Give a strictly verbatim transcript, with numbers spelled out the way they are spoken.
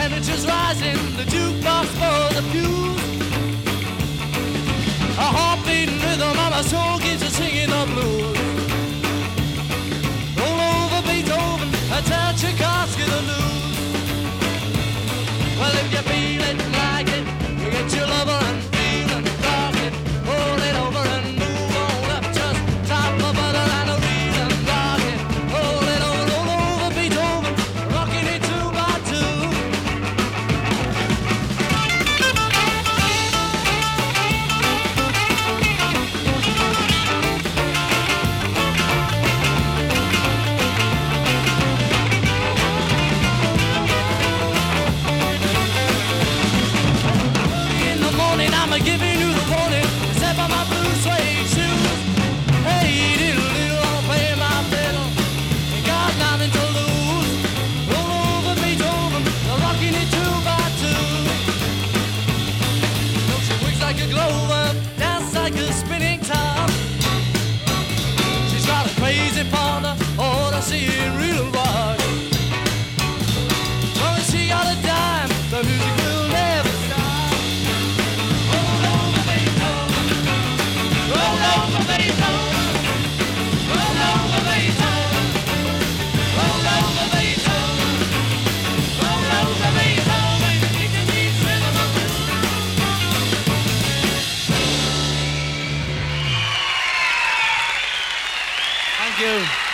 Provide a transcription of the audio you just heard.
temperature's rising, the jukebox for the fuse. A heart-beating rhythm of my soul keeps us singing the blues. Roll over Beethoven, I tell Tchaikovsky the news. Well, if you feel it like it, you get your lover and feel and rock it. Hold it over and move on up, just top of butter and a reason rock it. Hold it over, roll over Beethoven, rocking it two by two. I'm giving you the warning, step on my blue suede shoes. Hey, diddle diddle, I'll play my fiddle, ain't got nothing to lose. Roll over Beethoven, I'm rocking it two by two. Don't she wigs like a globe, dance like a spinning top. She's got a crazy partner, oh, I see it real wide. Long as she got a dime, the music will never stop. Thank you.